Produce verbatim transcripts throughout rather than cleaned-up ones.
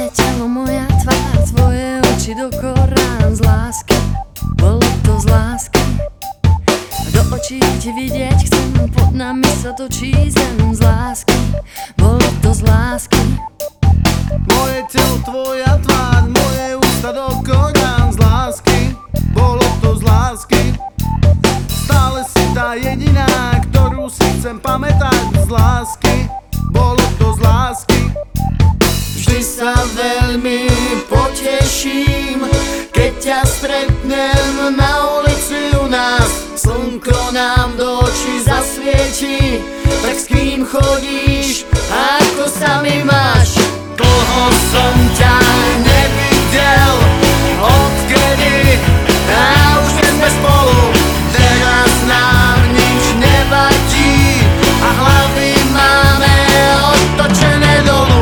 Iné telo, moja tvár, tvoje oči do korán z lásky, bolo to z lásky. Do očí ti vidieť chcem, pod nami sa točí zem z lásky, bolo to z lásky. Moje telo, tvoja tvár, moje ústa do korán z lásky, bolo to z lásky. Stále si tá jediná, ktorú si chcem pamätať z lásky, bolo to z lásky. Vždy sa veľmi poteším, keď ťa stretnem na ulici u nás. Slnko nám do očí zasvieti, tak s kým chodíš, ako sa mi máš? Dlho som ťa nevidel, odkedy a už nie sme spolu. Teraz nám nič nevadí a hlavy máme otočené dolu.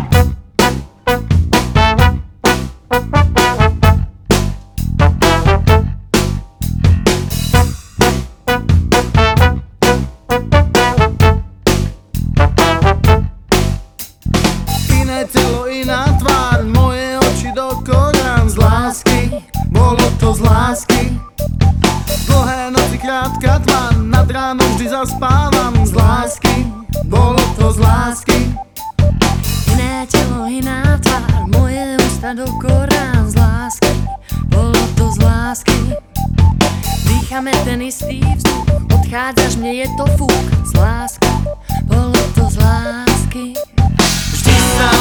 Iné telo, iná tvár, moje oči do korán z lásky, bolo to z lásky. Dlhé noci, krátka tma, nad ránom vždy zaspávam z lásky, bolo to z lásky. Iné telo, iná tvár, moje ústa do korán z lásky, bolo to z lásky. Dýchame ten istý vzduch, odchádzaš, mne je to fúk z lásky, bolo to z lásky. Vždy sa